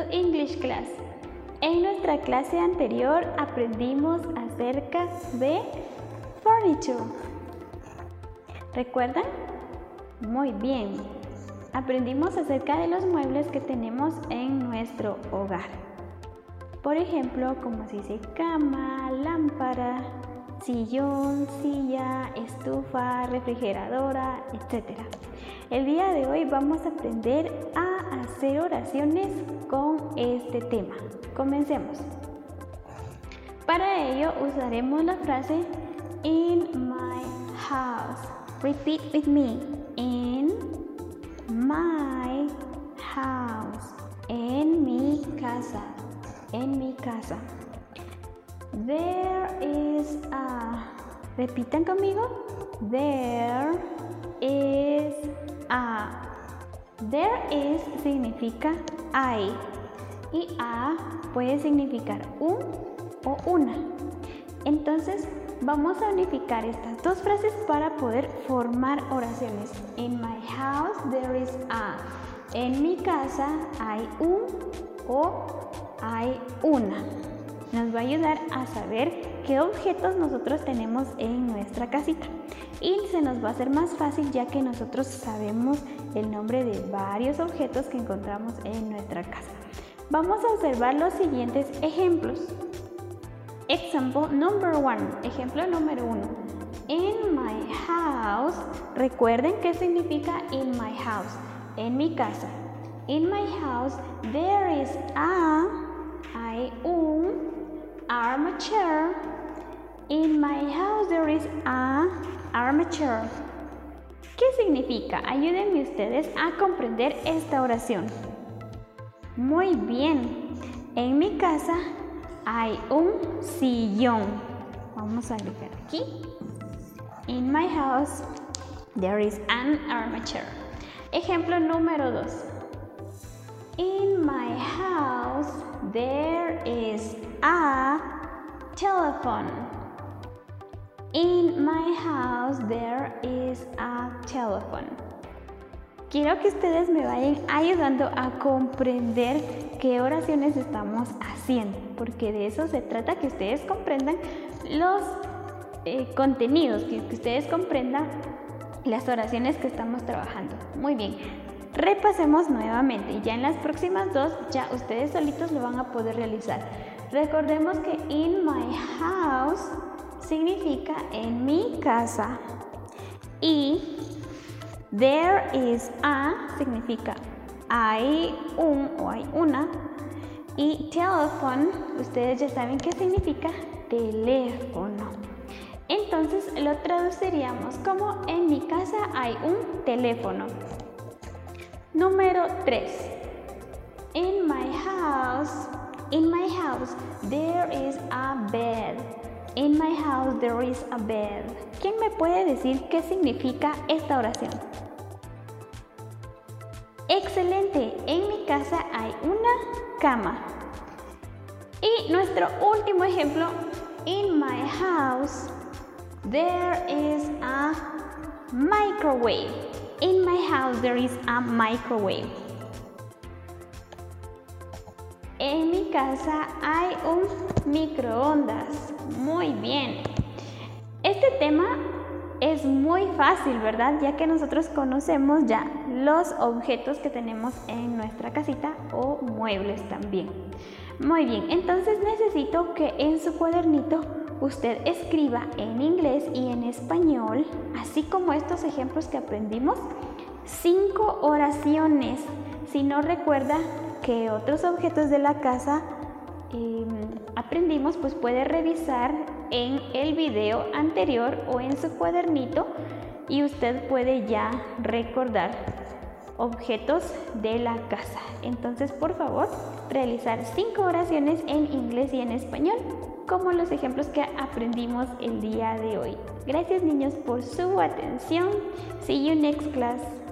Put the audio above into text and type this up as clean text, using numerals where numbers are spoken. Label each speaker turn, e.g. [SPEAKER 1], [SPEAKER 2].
[SPEAKER 1] English class. En nuestra clase anterior aprendimos acerca de furniture. ¿Recuerdan? Muy bien. Aprendimos acerca de los muebles que tenemos en nuestro hogar. Por ejemplo, como se dice cama, lámpara, sillón, silla, estufa, refrigeradora, etc. El día de hoy vamos a aprender a hacer oraciones con este tema. Comencemos. Para ello usaremos la frase in my house. Repeat with me. In my house. En mi casa. En mi casa. There is a. Repitan conmigo. There is a. There is significa hay y a puede significar un o una. Entonces vamos a unificar estas dos frases para poder formar oraciones. In my house there is a. En mi casa hay un o hay una. Nos va a ayudar a saber qué objetos nosotros tenemos en nuestra casita. Y se nos va a hacer más fácil ya que nosotros sabemos el nombre de varios objetos que encontramos en nuestra casa. Vamos a observar los siguientes ejemplos. Example number 1. Ejemplo número 1. In my house. Recuerden qué significa in my house. En mi casa. In my house there is a. Hay un armchair. In my house there is a armchair. ¿Qué significa? Ayúdenme ustedes a comprender esta oración. Muy bien. En mi casa hay un sillón. Vamos a agregar aquí. In my house there is an armchair. Ejemplo número 2. In my house there is a telephone. In my house there is a telephone. Quiero que ustedes me vayan ayudando a comprender qué oraciones estamos haciendo, porque de eso se trata, que ustedes comprendan los contenidos, que ustedes comprendan las oraciones que estamos trabajando. Muy bien, repasemos nuevamente y ya en las próximas dos ya ustedes solitos lo van a poder realizar. Recordemos que in my house significa en mi casa y there is a significa hay un o hay una y telephone, ustedes ya saben qué significa teléfono. Entonces lo traduciríamos como en mi casa hay un teléfono. Número 3. In my house there is a bed. In my house there is a bed. ¿Quién me puede decir qué significa esta oración? Excelente. En mi casa hay una cama. Y nuestro último ejemplo. In my house there is a microwave. In my house there is a microwave. En mi casa hay un microondas. Muy bien. Este tema es muy fácil, ¿verdad? Ya que nosotros conocemos ya los objetos que tenemos en nuestra casita o muebles también. Muy bien, entonces necesito que en su cuadernito usted escriba en inglés y en español, así como estos ejemplos que aprendimos, 5 oraciones. Si no recuerda que otros objetos de la casa aprendimos, pues puede revisar en el video anterior o en su cuadernito y usted puede ya recordar objetos de la casa. Entonces, por favor, realizar 5 oraciones en inglés y en español, como los ejemplos que aprendimos el día de hoy. Gracias, niños, por su atención. See you next class.